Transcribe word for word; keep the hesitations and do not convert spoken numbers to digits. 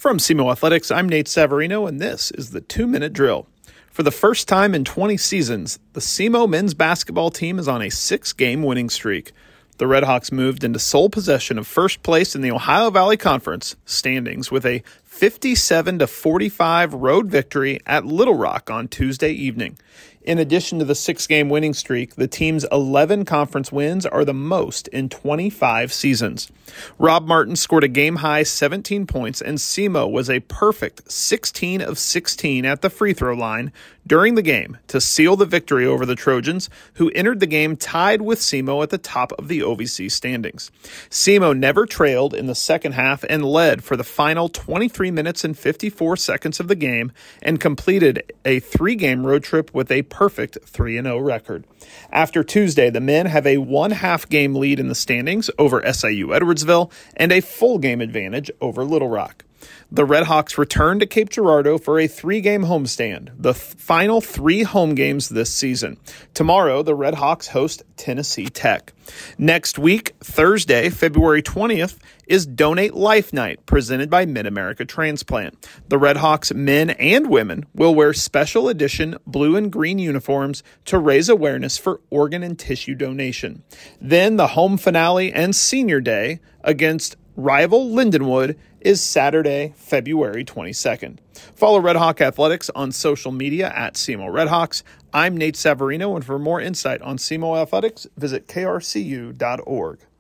From S E M O Athletics, I'm Nate Savarino, and this is the two-minute drill. For the first time in twenty seasons, the S E M O men's basketball team is on a six-game winning streak. The Redhawks moved into sole possession of first place in the Ohio Valley Conference standings with a fifty-seven to forty-five road victory at Little Rock on Tuesday evening. In addition to the six-game winning streak, the team's eleven conference wins are the most in twenty-five seasons. Rob Martin scored a game-high seventeen points, and S E M O was a perfect sixteen of sixteen at the free throw line during the game to seal the victory over the Trojans, who entered the game tied with S E M O at the top of the O V C standings. S E M O never trailed in the second half and led for the final twenty-three minutes and fifty-four seconds of the game and completed a three-game road trip with a perfect three and oh record. After Tuesday, the men have a one-half game lead in the standings over S I U Edwardsville and a full game advantage over Little Rock. The Redhawks return to Cape Girardeau for a three-game homestand, the th- final three home games this season. Tomorrow, the Redhawks host Tennessee Tech. Next week, Thursday, February twentieth, is Donate Life Night, presented by Mid-America Transplant. The Redhawks men and women will wear special edition blue and green uniforms to raise awareness for organ and tissue donation. Then the home finale and senior day against rival Lindenwood is Saturday, February twenty-second. Follow Redhawk Athletics on social media at S E M O Redhawks. I'm Nate Savarino, and for more insight on S E M O Athletics, visit K R C U dot org.